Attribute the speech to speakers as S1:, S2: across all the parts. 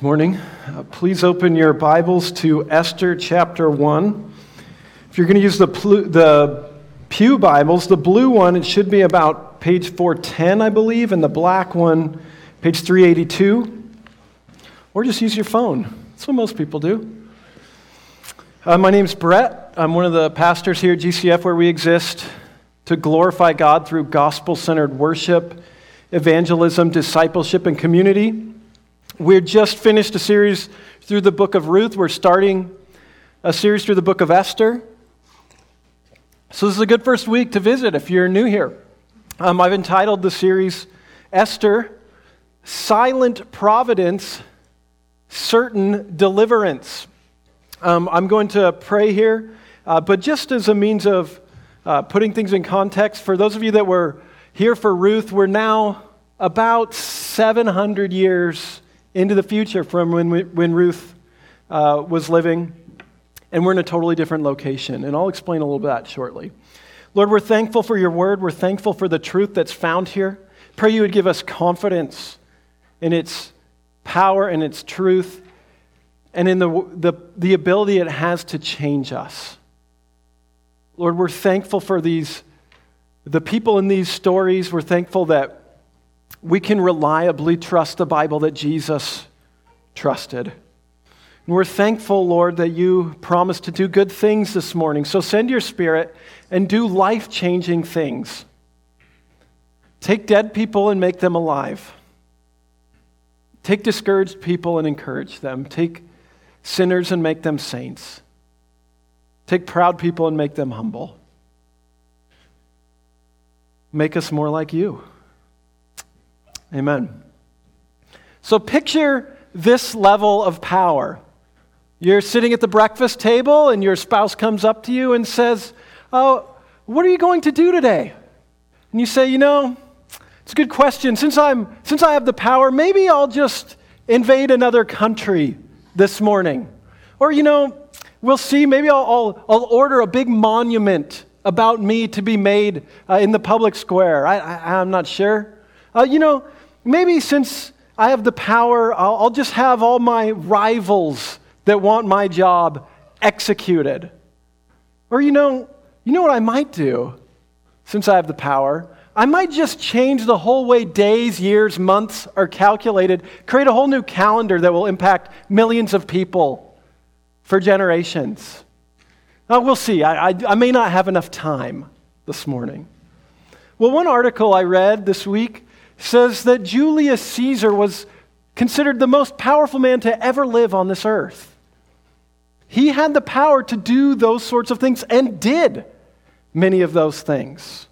S1: Morning. Please open your Bibles to Esther chapter 1. If you're going to use the Pew Bibles, the blue one, it should be about page 410, I believe, and the black one, page 382. Or just use your phone. That's what most people do. My name's Brett. I'm one of the pastors here at GCF, where we exist to glorify God through gospel-centered worship, evangelism, discipleship, and community. We're just finished a series through the book of Ruth. We're starting a series through the book of Esther. So this is a good first week to visit if you're new here. I've entitled the series, Esther, Silent Providence, Certain Deliverance. I'm going to pray here, but just as a means of putting things in context, for those of you that were here for Ruth, we're now about 700 years into the future from when Ruth was living, and we're in a totally different location, and I'll explain a little bit of that shortly. Lord, we're thankful for your word. We're thankful for the truth that's found here. Pray you would give us confidence in its power and its truth, and in the ability it has to change us. Lord, we're thankful for the people in these stories. We're thankful that we can reliably trust the Bible that Jesus trusted. And we're thankful, Lord, that you promised to do good things this morning. So send your Spirit and do life-changing things. Take dead people and make them alive. Take discouraged people and encourage them. Take sinners and make them saints. Take proud people and make them humble. Make us more like you. Amen. So picture this level of power. You're sitting at the breakfast table and your spouse comes up to you and says, "Oh, what are you going to do today?" And you say, it's a good question. Since I have the power, maybe I'll just invade another country this morning. Or, we'll see, maybe I'll order a big monument about me to be made in the public square. I'm not sure. Maybe since I have the power, I'll just have all my rivals that want my job executed. Or you know what I might do since I have the power? I might just change the whole way days, years, months are calculated, create a whole new calendar that will impact millions of people for generations. We'll see. I may not have enough time this morning. Well, one article I read this week says that Julius Caesar was considered the most powerful man to ever live on this earth. He had the power to do those sorts of things and did many of those things.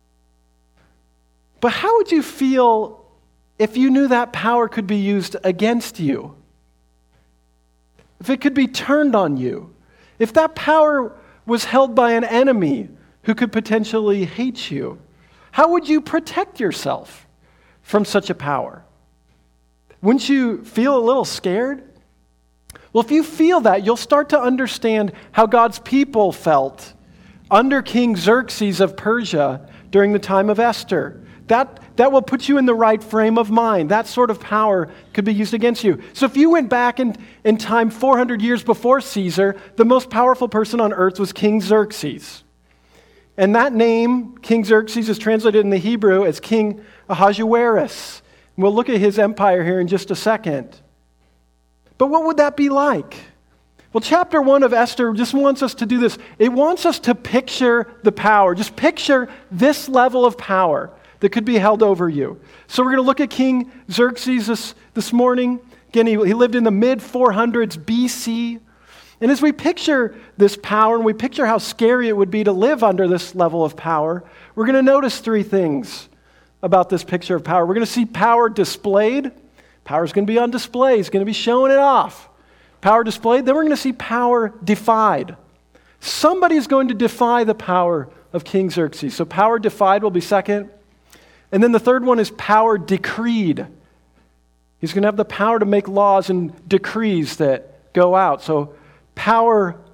S1: But how would you feel if you knew that power could be used against you? If it could be turned on you? If that power was held by an enemy who could potentially hate you? How would you protect yourself from such a power? Wouldn't you feel a little scared? Well, if you feel that, you'll start to understand how God's people felt under King Xerxes of Persia during the time of Esther. That will put you in the right frame of mind. That sort of power could be used against you. So if you went back in time 400 years before Caesar, the most powerful person on earth was King Xerxes. And that name, King Xerxes, is translated in the Hebrew as King Ahasuerus. And we'll look at his empire here in just a second. But what would that be like? Well, chapter 1 of Esther just wants us to do this. It wants us to picture the power. Just picture this level of power that could be held over you. So we're going to look at King Xerxes this morning. Again, he lived in the mid-400s BC. And as we picture this power and we picture how scary it would be to live under this level of power, we're going to notice three things about this picture of power. We're going to see power displayed. Power is going to be on display. He's going to be showing it off. Power displayed. Then we're going to see power defied. Somebody is going to defy the power of King Xerxes. So power defied will be second. And then the third one is power decreed. He's going to have the power to make laws and decrees that go out. So power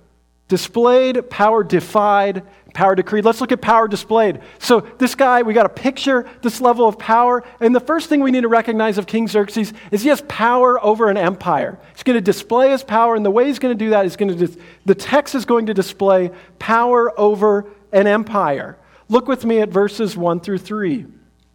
S1: Displayed, power defied, power decreed. Let's look at power displayed. So this guy, we got to picture this level of power. And the first thing we need to recognize of King Xerxes is he has power over an empire. He's going to display his power, and the way he's going to do that is the text is going to display power over an empire. Look with me at verses 1 through 3.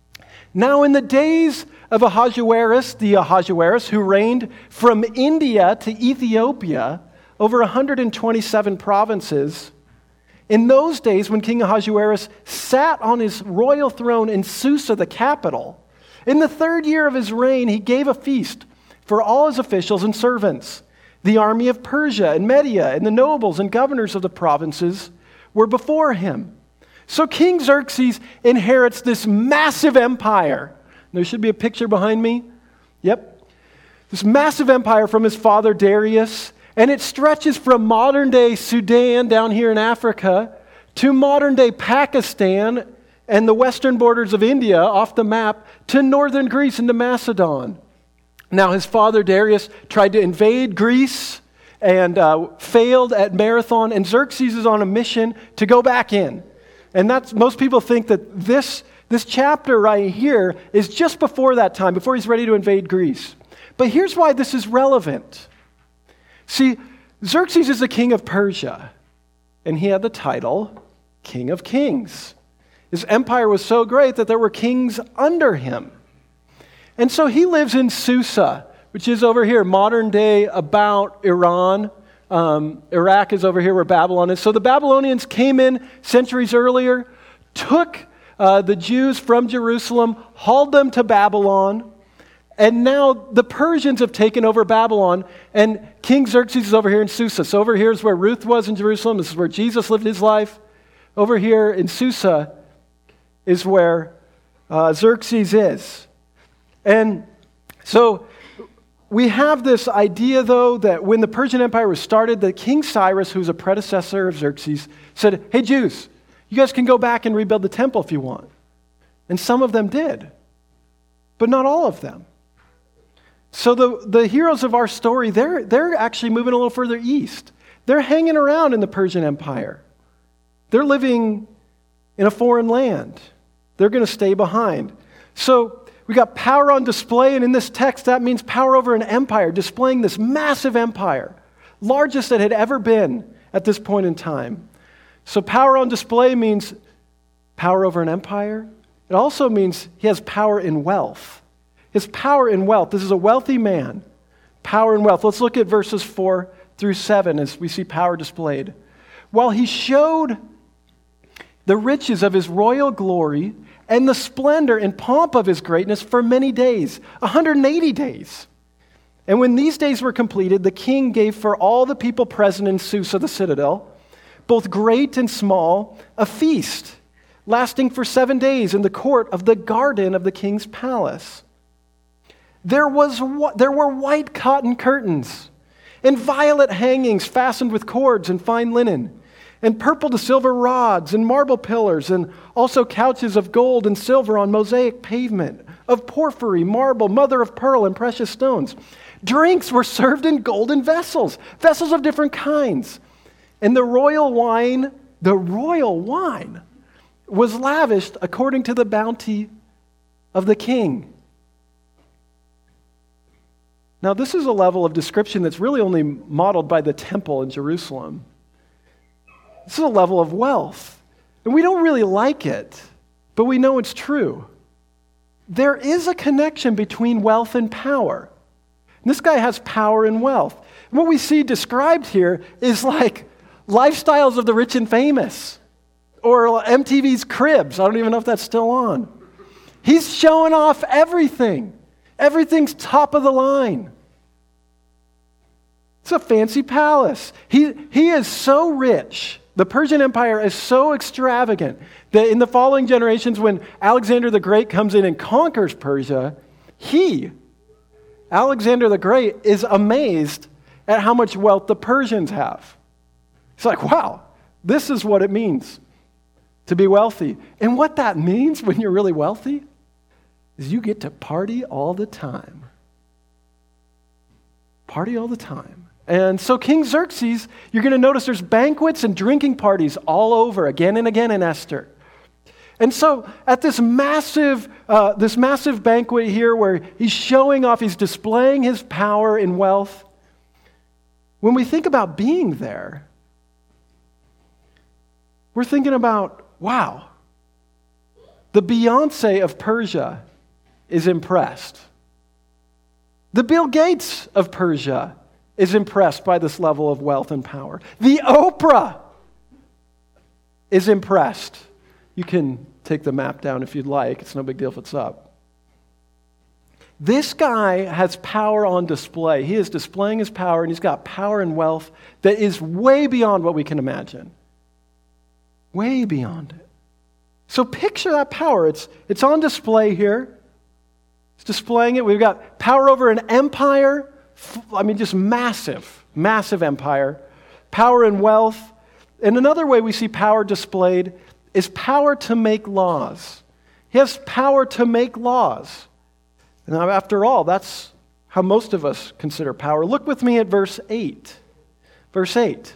S1: Now in the days of Ahasuerus, the Ahasuerus who reigned from India to Ethiopia, over 127 provinces. In those days, when King Ahasuerus sat on his royal throne in Susa, the capital, in the 3rd year of his reign, he gave a feast for all his officials and servants. The army of Persia and Media and the nobles and governors of the provinces were before him. So King Xerxes inherits this massive empire. There should be a picture behind me. Yep. This massive empire from his father Darius. And it stretches from modern-day Sudan down here in Africa to modern-day Pakistan and the western borders of India off the map to northern Greece and to Macedon. Now, his father Darius tried to invade Greece and failed at Marathon, and Xerxes is on a mission to go back in. And most people think that this chapter right here is just before that time, before he's ready to invade Greece. But here's why this is relevant. See, Xerxes is the king of Persia, and he had the title King of Kings. His empire was so great that there were kings under him. And so he lives in Susa, which is over here, modern day about Iran. Iraq is over here where Babylon is. So the Babylonians came in centuries earlier, took the Jews from Jerusalem, hauled them to Babylon. And now the Persians have taken over Babylon, and King Xerxes is over here in Susa. So over here is where Ruth was in Jerusalem. This is where Jesus lived his life. Over here in Susa is where Xerxes is. And so we have this idea, though, that when the Persian Empire was started, that King Cyrus, who's a predecessor of Xerxes, said, hey, Jews, you guys can go back and rebuild the temple if you want. And some of them did, but not all of them. So the heroes of our story, they're actually moving a little further east. They're hanging around in the Persian Empire. They're living in a foreign land. They're going to stay behind. So we got power on display, and in this text, that means power over an empire, displaying this massive empire, largest that had ever been at this point in time. So power on display means power over an empire. It also means he has power in wealth. His power in wealth. This is a wealthy man. Power in wealth. Let's look at verses 4 through 7 as we see power displayed. While he showed the riches of his royal glory and the splendor and pomp of his greatness for many days, 180 days. And when these days were completed, the king gave for all the people present in Susa, the citadel, both great and small, a feast lasting for 7 days in the court of the garden of the king's palace. There were white cotton curtains and violet hangings fastened with cords and fine linen, and purple to silver rods and marble pillars, and also couches of gold and silver on mosaic pavement, of porphyry, marble, mother of pearl, and precious stones. Drinks were served in golden vessels, vessels of different kinds. And the royal wine was lavished according to the bounty of the king. Now, this is a level of description that's really only modeled by the temple in Jerusalem. This is a level of wealth. And we don't really like it, but we know it's true. There is a connection between wealth and power. And this guy has power and wealth. And what we see described here is like lifestyles of the rich and famous, or MTV's Cribs. I don't even know if that's still on. He's showing off everything. Everything's top of the line. It's a fancy palace. He is so rich. The Persian Empire is so extravagant that in the following generations, when Alexander the Great comes in and conquers Persia, Alexander the Great, is amazed at how much wealth the Persians have. He's like, wow, this is what it means to be wealthy. And what that means when you're really wealthy is you get to party all the time. Party all the time. And so King Xerxes, you're going to notice there's banquets and drinking parties all over again and again in Esther. And so at this massive banquet here where he's showing off, he's displaying his power and wealth, when we think about being there, we're thinking about, wow, the Beyonce of Persia is impressed. The Bill Gates of Persia is impressed by this level of wealth and power. The Oprah is impressed. You can take the map down if you'd like. It's no big deal if it's up. This guy has power on display. He is displaying his power, and he's got power and wealth that is way beyond what we can imagine. Way beyond it. So picture that power. It's on display here. It's displaying it. We've got power over an empire. Just massive, massive empire. Power and wealth. And another way we see power displayed is power to make laws. He has power to make laws. Now, after all, that's how most of us consider power. Look with me at verse 8. Verse 8.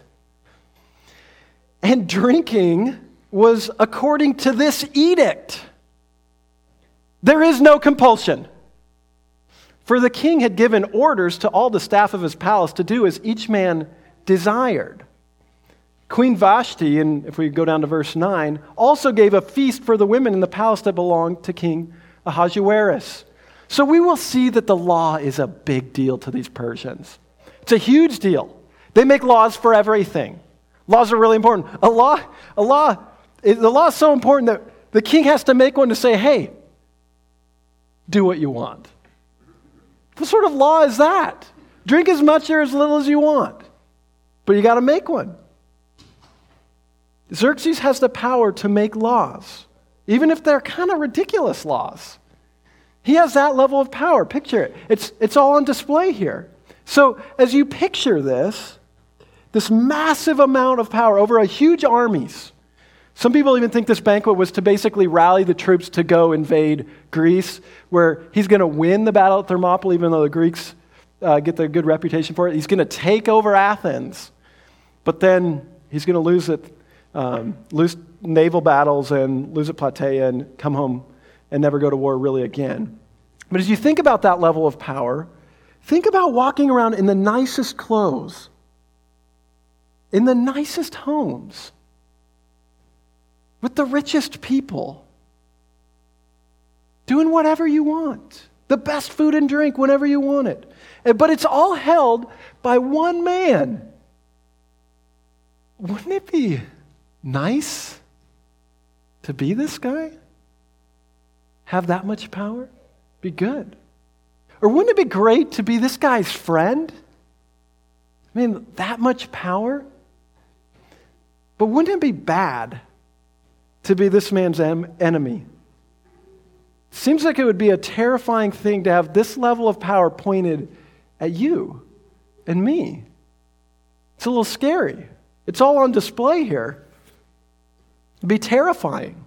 S1: And drinking was according to this edict. There is no compulsion. For the king had given orders to all the staff of his palace to do as each man desired. Queen Vashti, and if we go down to verse 9, also gave a feast for the women in the palace that belonged to King Ahasuerus. So we will see that the law is a big deal to these Persians. It's a huge deal. They make laws for everything. Laws are really important. The law is so important that the king has to make one to say, hey, do what you want. What sort of law is that? Drink as much or as little as you want. But you got to make one. Xerxes has the power to make laws, even if they're kind of ridiculous laws. He has that level of power. Picture it. It's all on display here. So as you picture this massive amount of power over a huge armies. Some people even think this banquet was to basically rally the troops to go invade Greece, where he's going to win the battle at Thermopylae, even though the Greeks get the good reputation for it. He's going to take over Athens, but then he's going to lose naval battles and lose at Plataea and come home and never go to war really again. But as you think about that level of power, think about walking around in the nicest clothes, in the nicest homes, with the richest people, doing whatever you want, the best food and drink whenever you want it. But it's all held by one man. Wouldn't it be nice to be this guy? Have that much power? Be good. Or wouldn't it be great to be this guy's friend? That much power? But wouldn't it be bad to be this man's enemy? Seems like it would be a terrifying thing to have this level of power pointed at you and me. It's a little scary. It's all on display here. It'd be terrifying.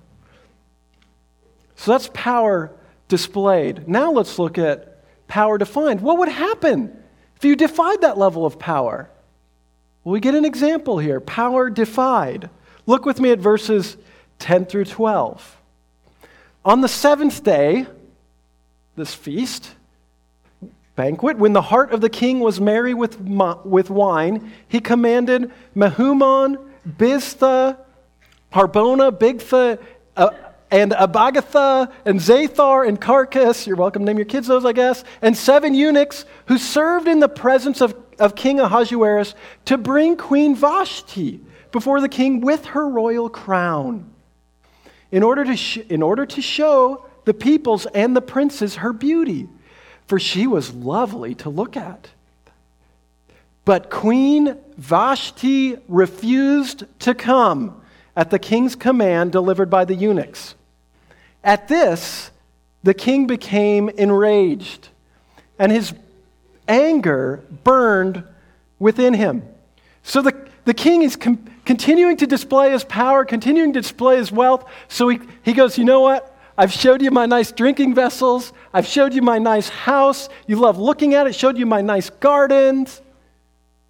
S1: So that's power displayed. Now let's look at power defined. What would happen if you defied that level of power? Well, we get an example here. Power defied. Look with me at verses 10 through 12. On the seventh day, this feast, banquet, when the heart of the king was merry with wine, he commanded Mehumon, Biztha, Harbona, Bigtha, and Abagatha, and Zathar, and Carcass, you're welcome to name your kids those, I guess, and 7 eunuchs who served in the presence of King Ahasuerus to bring Queen Vashti before the king with her royal crown, in order to show the peoples and the princes her beauty, for she was lovely to look at. But Queen Vashti refused to come at the king's command delivered by the eunuchs. At this, the king became enraged, and his anger burned within him. So the king is continuing to display his power, continuing to display his wealth. So he goes, you know what? I've showed you my nice drinking vessels. I've showed you my nice house. You love looking at it. Showed you my nice gardens.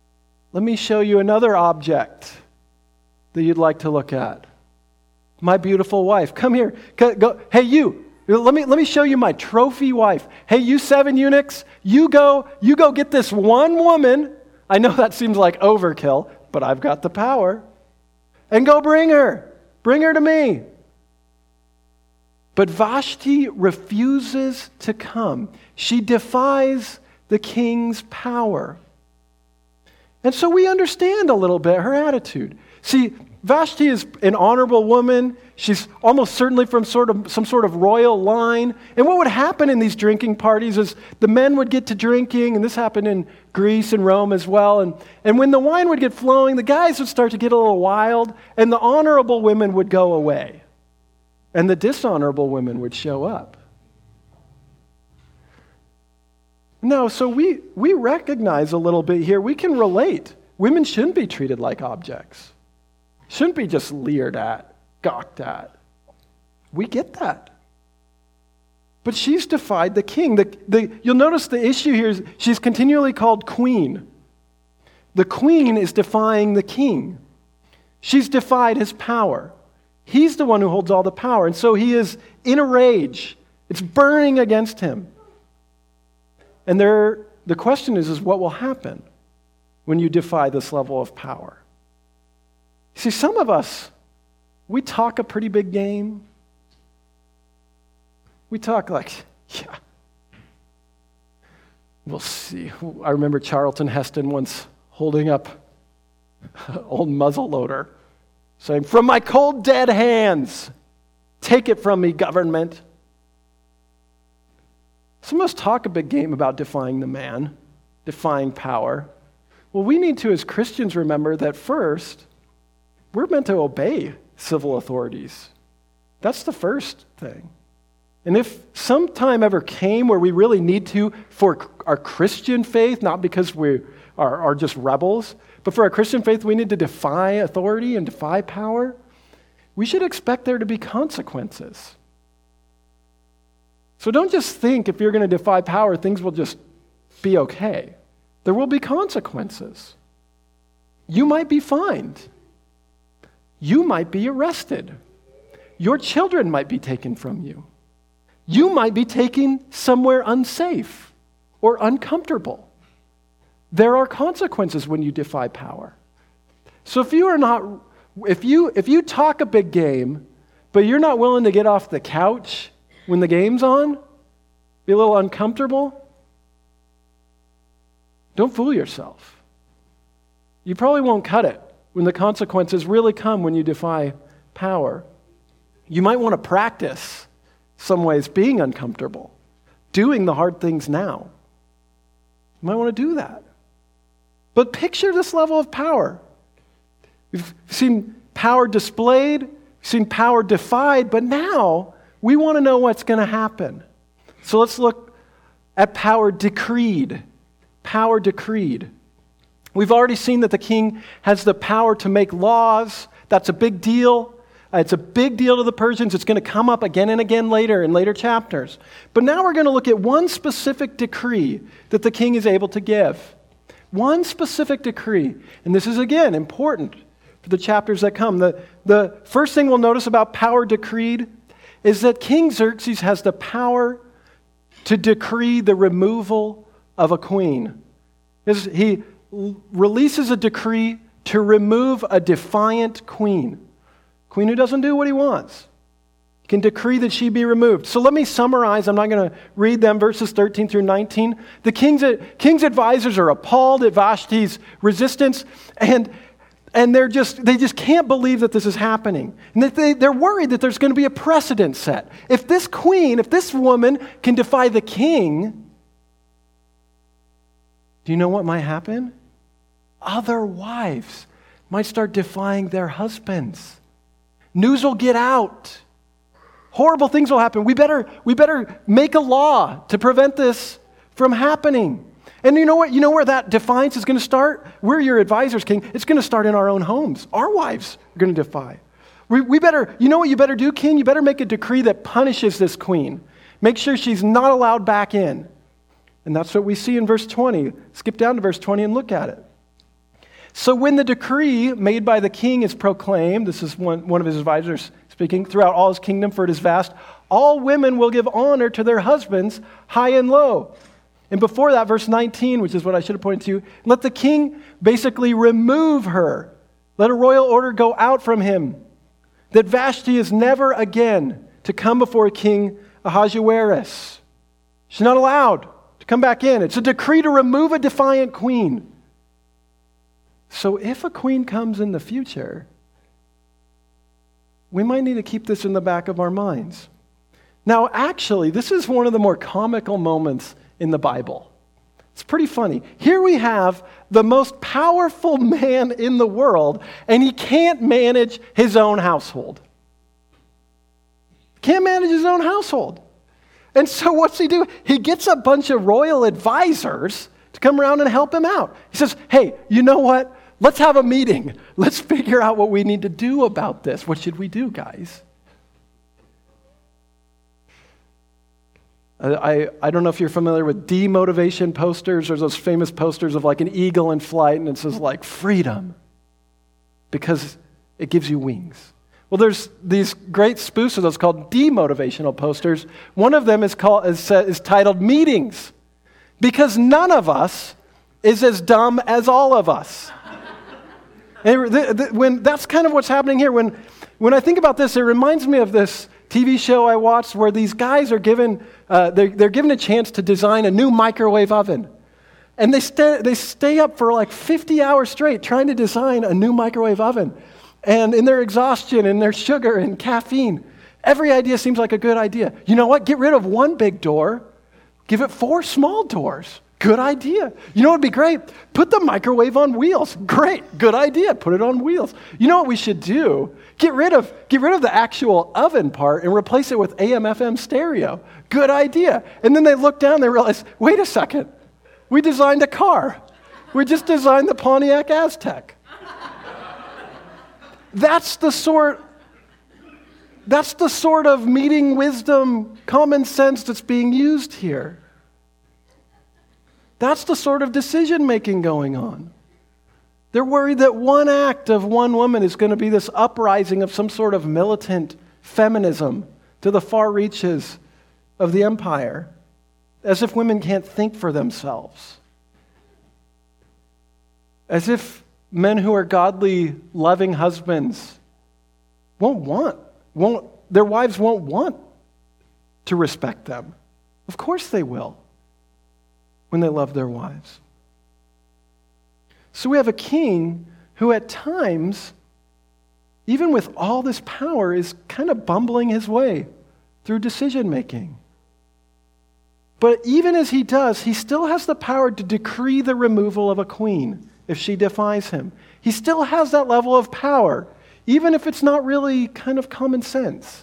S1: let me show you another object that you'd like to look at. My beautiful wife. Come here. Go. Hey, you. Let me show you my trophy wife. Hey, you 7 eunuchs, you go get this one woman. I know that seems like overkill, but I've got the power. And go bring her. Bring her to me. But Vashti refuses to come. She defies the king's power. And so we understand a little bit her attitude. See, Vashti is an honorable woman. She's almost certainly from some sort of royal line. And what would happen in these drinking parties is the men would get to drinking, and this happened in Greece and Rome as well. And when the wine would get flowing, the guys would start to get a little wild, and the honorable women would go away. And the dishonorable women would show up. No, so we recognize a little bit here. We can relate. Women shouldn't be treated like objects. Shouldn't be just leered at, gawked at. We get that. But she's defied the king. You'll notice the issue here is she's continually called queen. The queen is defying the king. She's defied his power. He's the one who holds all the power. And so he is in a rage. It's burning against him. And the question is what will happen when you defy this level of power? See, some of us, we talk a pretty big game. We talk like, yeah, we'll see. I remember Charlton Heston once holding up an old muzzleloader, saying, "From my cold, dead hands, take it from me, government." Some of us talk a big game about defying the man, defying power. Well, we need to, as Christians, remember that first, we're meant to obey civil authorities. That's the first thing. And if some time ever came where we really need to, for our Christian faith, not because we are just rebels, but for our Christian faith, we need to defy authority and defy power, we should expect there to be consequences. So don't just think if you're going to defy power, things will just be okay. There will be consequences. You might be fined. You might be arrested. Your children might be taken from you. You might be taken somewhere unsafe or uncomfortable. There are consequences when you defy power. So if you talk a big game, but you're not willing to get off the couch when the game's on, be a little uncomfortable, don't fool yourself. You probably won't cut it when the consequences really come when you defy power. You might want to practice some ways being uncomfortable, doing the hard things now. You might want to do that. But picture this level of power. We've seen power displayed, we've seen power defied, but now we want to know what's going to happen. So let's look at power decreed. Power decreed. We've already seen that the king has the power to make laws. That's a big deal. It's a big deal to the Persians. It's going to come up again and again later in later chapters. But now we're going to look at one specific decree that the king is able to give. One specific decree. And this is, again, important for the chapters that come. The first thing we'll notice about power decreed is that King Xerxes has the power to decree the removal of a queen. He releases a decree to remove a defiant queen. Queen who doesn't do what he wants. He can decree that she be removed. So let me summarize. I'm not going to read them, verses 13 through 19. The king's advisors are appalled at Vashti's resistance, and they just can't believe that this is happening. And they're worried that there's going to be a precedent set. If this woman can defy the king, do you know what might happen? Other wives might start defying their husbands. News will get out. Horrible things will happen. We better make a law to prevent this from happening. And you know what? You know where that defiance is going to start? We're your advisors, king. It's going to start in our own homes. Our wives are going to defy. You know what you better do, king? You better make a decree that punishes this queen. Make sure she's not allowed back in. And that's what we see in verse 20. Skip down to verse 20 and look at it. So when the decree made by the king is proclaimed, this is one of his advisors speaking, throughout all his kingdom, for it is vast, all women will give honor to their husbands, high and low. And before that, verse 19, which is what I should have pointed to, let the king basically remove her. Let a royal order go out from him, that Vashti is never again to come before King Ahasuerus. She's not allowed to come back in. It's a decree to remove a defiant queen. So if a queen comes in the future, we might need to keep this in the back of our minds. Now, actually, this is one of the more comical moments in the Bible. It's pretty funny. Here we have the most powerful man in the world, and he can't manage his own household. Can't manage his own household. And so what's he do? He gets a bunch of royal advisors to come around and help him out. He says, hey, you know what? Let's have a meeting. Let's figure out what we need to do about this. What should we do, guys? I don't know if you're familiar with demotivation posters or those famous posters of like an eagle in flight, and it says like freedom because it gives you wings. Well, there's these great spoofs of those called demotivational posters. One of them is titled Meetings, because none of us is as dumb as all of us. And that's kind of what's happening here. When I think about this, it reminds me of this TV show I watched where these guys are given they're given a chance to design a new microwave oven. And they stay up for like 50 hours straight trying to design a new microwave oven. And in their exhaustion and their sugar and caffeine, every idea seems like a good idea. You know what? Get rid of one big door. Give it 4 small doors. Good idea. You know what would be great? Put the microwave on wheels. Great. Good idea. Put it on wheels. You know what we should do? Get rid of the actual oven part and replace it with AM/FM stereo. Good idea. And then they look down, they realize, wait a second. We designed a car. We just designed the Pontiac Aztec. That's the sort of meeting wisdom, common sense that's being used here. That's the sort of decision-making going on. They're worried that one act of one woman is going to be this uprising of some sort of militant feminism to the far reaches of the empire, as if women can't think for themselves. As if men who are godly, loving husbands their wives won't want to respect them. Of course they will, when they love their wives. So we have a king who at times, even with all this power, is kind of bumbling his way through decision-making. But even as he does, he still has the power to decree the removal of a queen if she defies him. He still has that level of power, even if it's not really kind of common sense.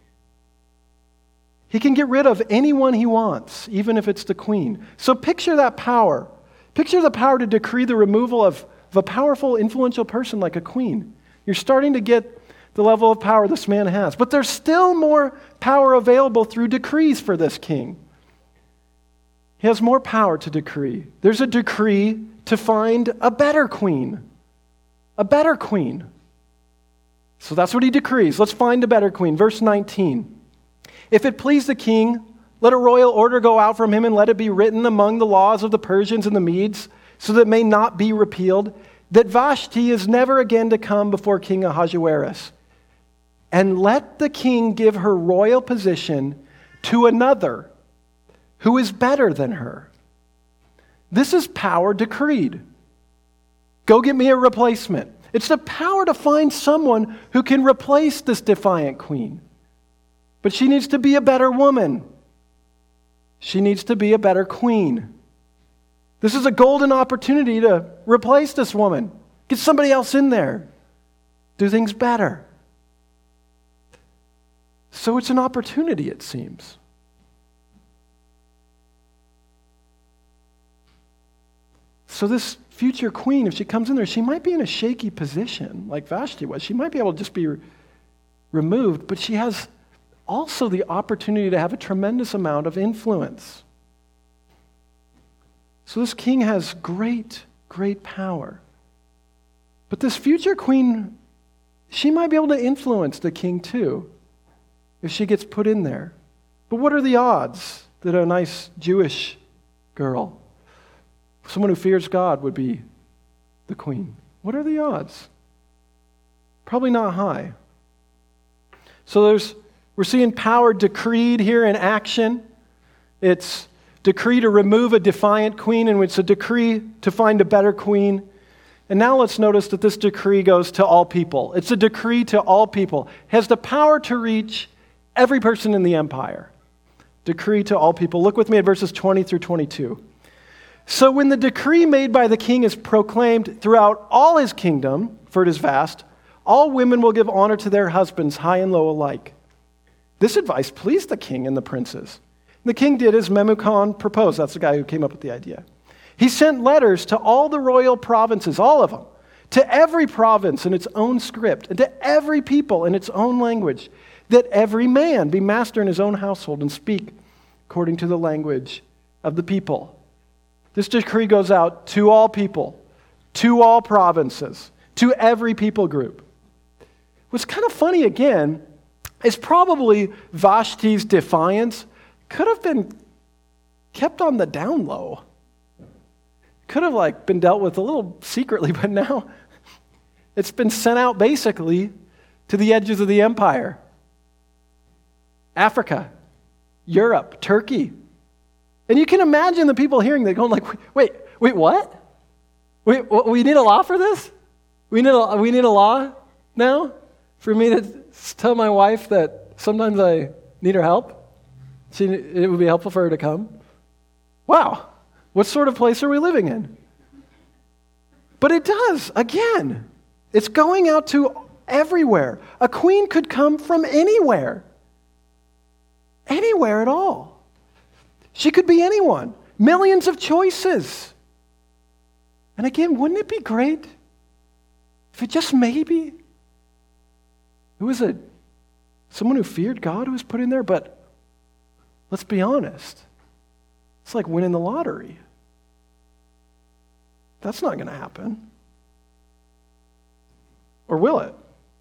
S1: He can get rid of anyone he wants, even if it's the queen. So picture that power. Picture the power to decree the removal of a powerful, influential person like a queen. You're starting to get the level of power this man has. But there's still more power available through decrees for this king. He has more power to decree. There's a decree to find a better queen. A better queen. So that's what he decrees. Let's find a better queen. Verse 19. If it please the king, let a royal order go out from him, and let it be written among the laws of the Persians and the Medes, so that it may not be repealed, that Vashti is never again to come before King Ahasuerus. And let the king give her royal position to another who is better than her. This is power decreed. Go get me a replacement. It's the power to find someone who can replace this defiant queen. But she needs to be a better woman. She needs to be a better queen. This is a golden opportunity to replace this woman. Get somebody else in there. Do things better. So it's an opportunity, it seems. So this future queen, if she comes in there, she might be in a shaky position like Vashti was. She might be able to just be removed, but she has also the opportunity to have a tremendous amount of influence. So this king has great, great power. But this future queen, she might be able to influence the king too, if she gets put in there. But what are the odds that a nice Jewish girl, someone who fears God, would be the queen? What are the odds? Probably not high. So we're seeing power decreed here in action. It's decree to remove a defiant queen, and it's a decree to find a better queen. And now let's notice that this decree goes to all people. It's a decree to all people. It has the power to reach every person in the empire. Decree to all people. Look with me at verses 20 through 22. So when the decree made by the king is proclaimed throughout all his kingdom, for it is vast, all women will give honor to their husbands, high and low alike. This advice pleased the king and the princes. The king did as Memucan proposed. That's the guy who came up with the idea. He sent letters to all the royal provinces, all of them, to every province in its own script, and to every people in its own language, that every man be master in his own household and speak according to the language of the people. This decree goes out to all people, to all provinces, to every people group. What's kind of funny again is probably Vashti's defiance could have been kept on the down low. Could have been dealt with a little secretly, but now it's been sent out basically to the edges of the empire. Africa, Europe, Turkey. And you can imagine the people hearing that going wait, what? Wait, we need a law for this? We need a law now for me to tell my wife that sometimes I need her help? It would be helpful for her to come? Wow, what sort of place are we living in? But it does, again. It's going out to everywhere. A queen could come from anywhere. Anywhere at all. She could be anyone. Millions of choices. And again, wouldn't it be great if it just maybe it was someone who feared God who was put in there? But let's be honest. It's like winning the lottery. That's not going to happen. Or will it?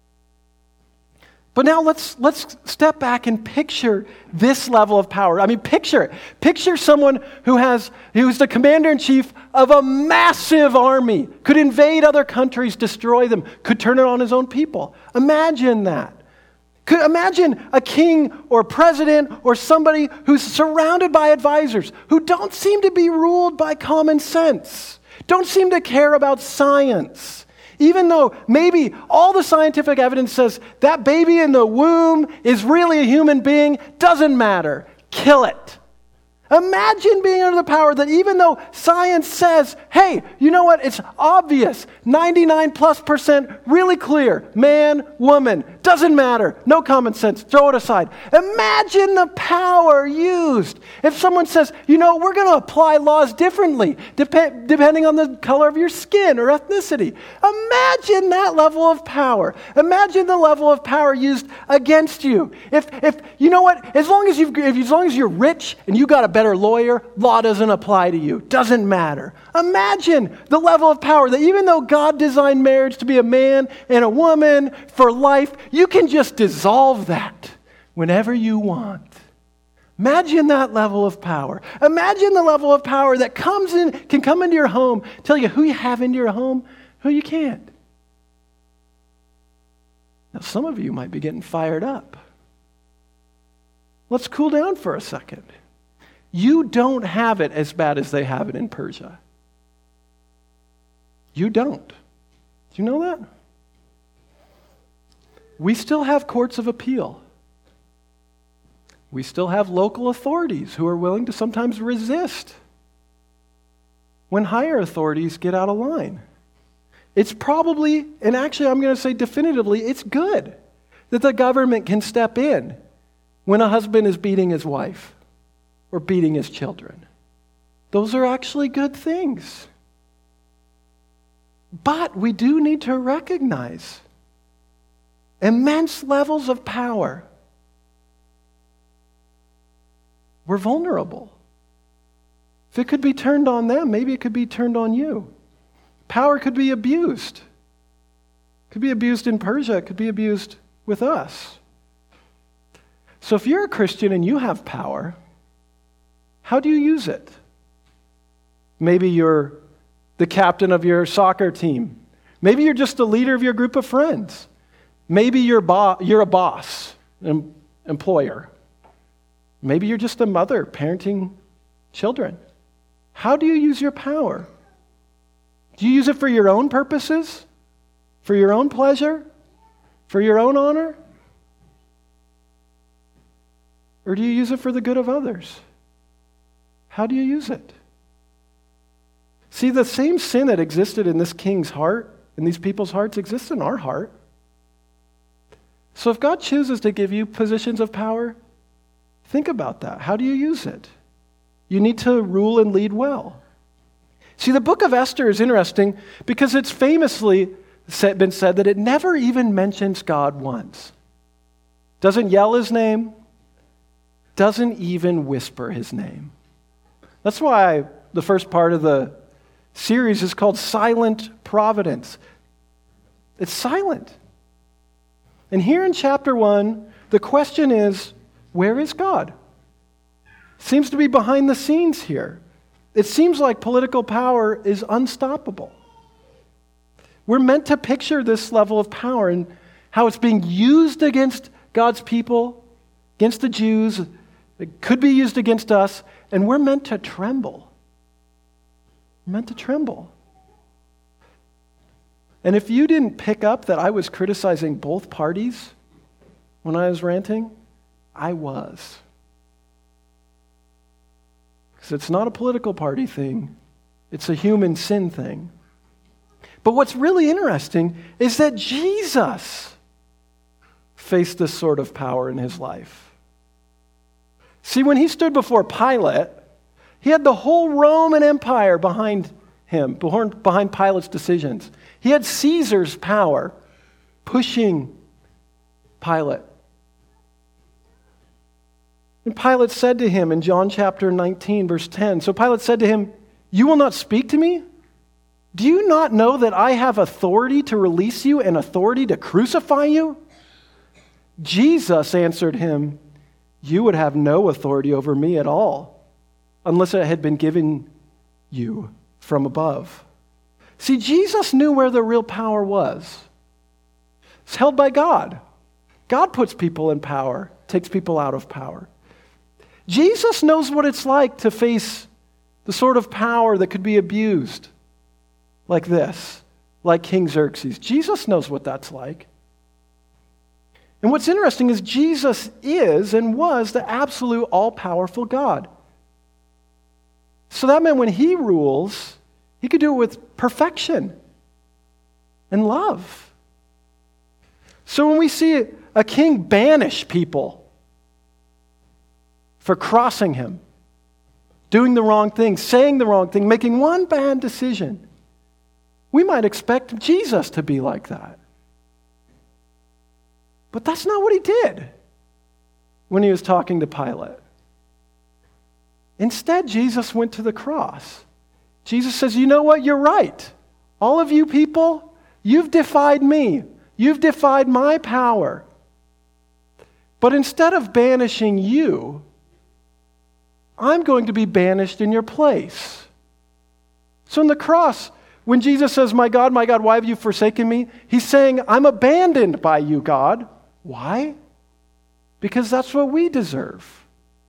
S1: But now let's step back and picture this level of power. I mean, picture it. Picture someone who's the commander-in-chief of a massive army, could invade other countries, destroy them, could turn it on his own people. Imagine that. Imagine a king or president or somebody who's surrounded by advisors who don't seem to be ruled by common sense, don't seem to care about science. Even though maybe all the scientific evidence says that baby in the womb is really a human being, doesn't matter. Kill it. Imagine being under the power that even though science says, hey, you know what? It's obvious. 99+% really clear. Man, woman, doesn't matter. No common sense. Throw it aside. Imagine the power used. If someone says, we're going to apply laws differently depending on the color of your skin or ethnicity. Imagine that level of power. Imagine the level of power used against you. If you know what? As long as you're rich and you got a better lawyer, law doesn't apply to you. Doesn't matter. Imagine the level of power that even though God designed marriage to be a man and a woman for life, you can just dissolve that whenever you want. Imagine that level of power. Imagine the level of power that can come into your home, tell you who you have into your home, who you can't. Now, some of you might be getting fired up. Let's cool down for a second. You don't have it as bad as they have it in Persia. You don't. Do you know that? We still have courts of appeal. We still have local authorities who are willing to sometimes resist when higher authorities get out of line. It's probably, and actually I'm going to say definitively, it's good that the government can step in when a husband is beating his wife or beating his children. Those are actually good things. But we do need to recognize immense levels of power. We're vulnerable. If it could be turned on them, maybe it could be turned on you. Power could be abused. Could be abused in Persia. It could be abused with us. So if you're a Christian and you have power, how do you use it? Maybe you're the captain of your soccer team. Maybe you're just the leader of your group of friends. Maybe you're a boss, an employer. Maybe you're just a mother parenting children. How do you use your power? Do you use it for your own purposes? For your own pleasure? For your own honor? Or do you use it for the good of others? How do you use it? See, the same sin that existed in this king's heart, in these people's hearts, exists in our heart. So if God chooses to give you positions of power, think about that. How do you use it? You need to rule and lead well. See, the book of Esther is interesting because it's famously been said that it never even mentions God once. Doesn't yell his name, doesn't even whisper his name. That's why the first part of the series is called Silent Providence. It's silent. And here in chapter 1, the question is, where is God? Seems to be behind the scenes here. It seems like political power is unstoppable. We're meant to picture this level of power and how it's being used against God's people, against the Jews. It could be used against us, and we're meant to tremble. We're meant to tremble. And if you didn't pick up that I was criticizing both parties when I was ranting, I was. Because it's not a political party thing. It's a human sin thing. But what's really interesting is that Jesus faced this sort of power in his life. See, when he stood before Pilate, he had the whole Roman Empire behind him, behind Pilate's decisions. He had Caesar's power pushing Pilate. And Pilate said to him in John chapter 19, verse 10, so Pilate said to him, "You will not speak to me? Do you not know that I have authority to release you and authority to crucify you?" Jesus answered him, "You would have no authority over me at all, unless it had been given you from above." See, Jesus knew where the real power was. It's held by God. God puts people in power, takes people out of power. Jesus knows what it's like to face the sort of power that could be abused like this, like King Xerxes. Jesus knows what that's like. And what's interesting is Jesus is and was the absolute all-powerful God. So that meant when he rules, he could do it with perfection and love. So when we see a king banish people for crossing him, doing the wrong thing, saying the wrong thing, making one bad decision, we might expect Jesus to be like that. But that's not what he did when he was talking to Pilate. Instead, Jesus went to the cross. Jesus says, "You know what? You're right. All of you people, you've defied me. You've defied my power. But instead of banishing you, I'm going to be banished in your place." So in the cross, when Jesus says, my God, why have you forsaken me?" He's saying, I'm abandoned by you, God. Why? Because that's what we deserve.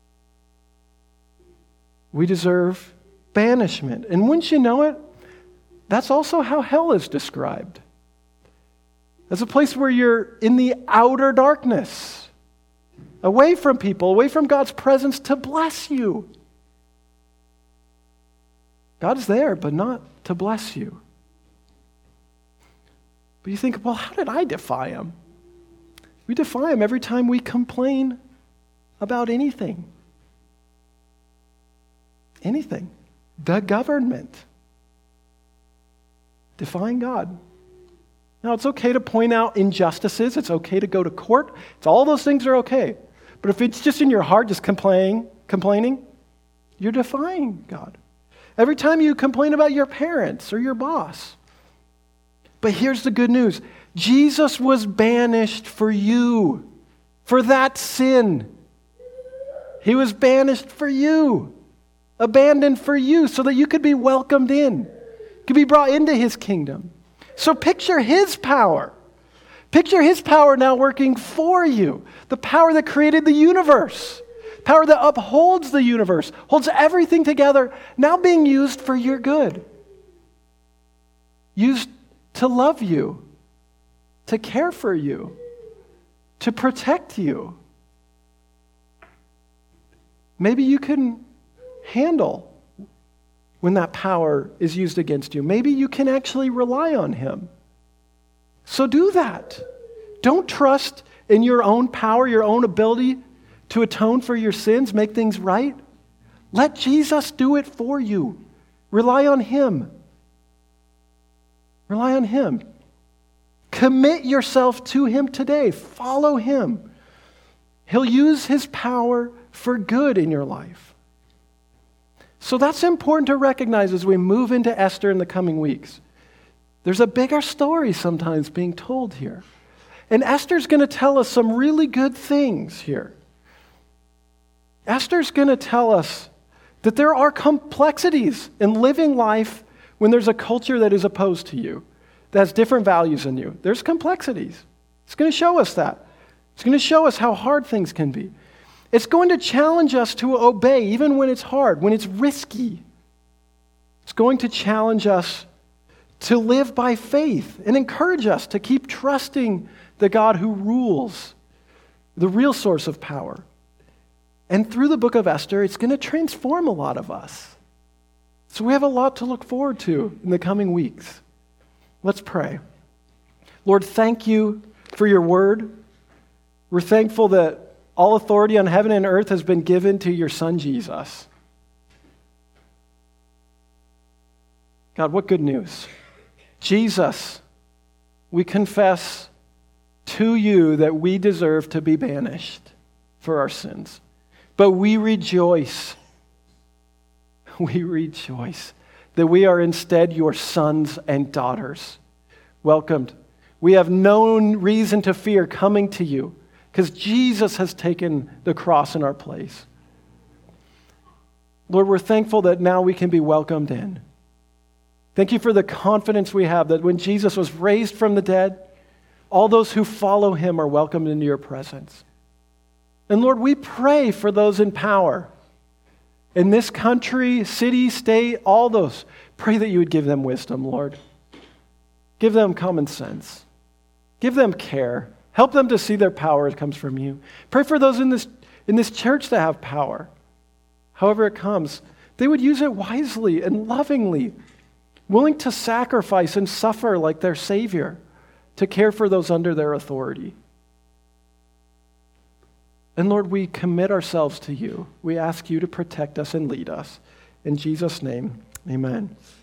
S1: We deserve banishment. And wouldn't you know it, that's also how hell is described. As a place where you're in the outer darkness, away from people, away from God's presence to bless you. God's there, but not to bless you. But you think, well, how did I defy him? We defy him every time we complain about anything. Anything. The government. Defying God. Now, it's okay to point out injustices. It's okay to go to court. All those things are okay. But if it's just in your heart, just complaining, you're defying God. Every time you complain about your parents or your boss. But here's the good news. Jesus was banished for you, for that sin. He was banished for you, abandoned for you, so that you could be welcomed in, could be brought into his kingdom. So picture his power. Picture his power now working for you. The power that created the universe. Power that upholds the universe, holds everything together, now being used for your good. Used to love you, to care for you, to protect you. Maybe you can handle when that power is used against you. Maybe you can actually rely on him. So do that. Don't trust in your own power, your own ability to atone for your sins, make things right. Let Jesus do it for you. Rely on him. Rely on him. Commit yourself to him today. Follow him. He'll use his power for good in your life. So that's important to recognize as we move into Esther in the coming weeks. There's a bigger story sometimes being told here. And Esther's going to tell us some really good things here. Esther's going to tell us that there are complexities in living life when there's a culture that is opposed to you, that has different values than you. There's complexities. It's going to show us that. It's going to show us how hard things can be. It's going to challenge us to obey even when it's hard, when it's risky. It's going to challenge us to live by faith and encourage us to keep trusting the God who rules, the real source of power. And through the book of Esther, it's going to transform a lot of us. So we have a lot to look forward to in the coming weeks. Let's pray. Lord, thank you for your word. We're thankful that all authority on heaven and earth has been given to your Son, Jesus. God, what good news. Jesus, we confess to you that we deserve to be banished for our sins. But we rejoice that we are instead your sons and daughters, welcomed. We have no reason to fear coming to you because Jesus has taken the cross in our place. Lord, we're thankful that now we can be welcomed in. Thank you for the confidence we have that when Jesus was raised from the dead, all those who follow him are welcomed into your presence. And Lord, we pray for those in power in this country, city, state, all those. Pray that you would give them wisdom, Lord. Give them common sense. Give them care. Help them to see their power comes from you. Pray for those in this church that have power. However it comes, they would use it wisely and lovingly, willing to sacrifice and suffer like their Savior to care for those under their authority. And Lord, we commit ourselves to you. We ask you to protect us and lead us. In Jesus' name, amen.